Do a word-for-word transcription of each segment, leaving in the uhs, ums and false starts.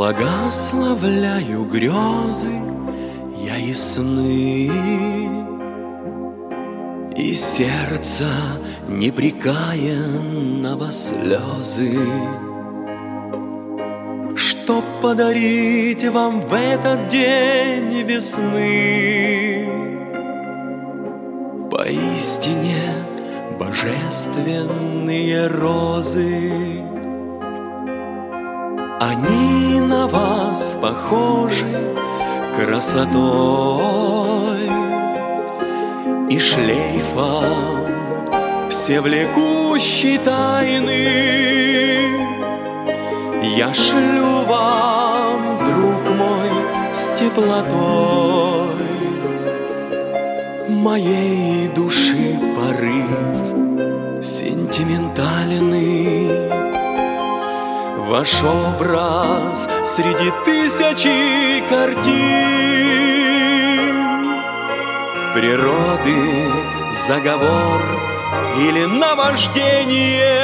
Благословляю грезы я и сны, и сердца непрекаянного слезы, чтоб подарить вам в этот день весны поистине божественные розы. Они на вас похожи красотой и шлейфом всевлекущей тайны. Я шлю вам, друг мой, с теплотой моей души порыв сентиментальный. Ваш образ среди тысячи картин, природы заговор или наваждение,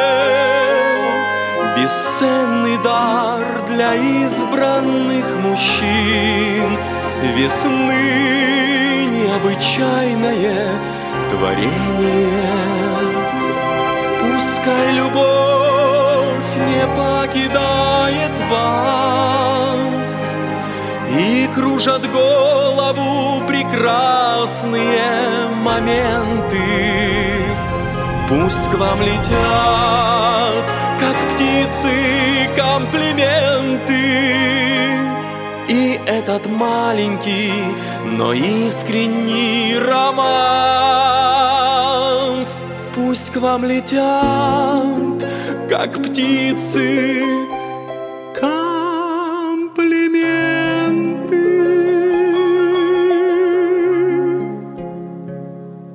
бесценный дар для избранных мужчин, весны необычайное творение. Пускай любовь не покидает вас и кружат голову прекрасные моменты. Пусть к вам летят, как птицы, комплименты, и этот маленький, но искренний романс. Пусть к вам летят, как птицы, комплименты,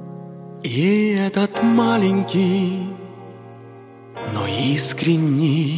и этот маленький, но искренний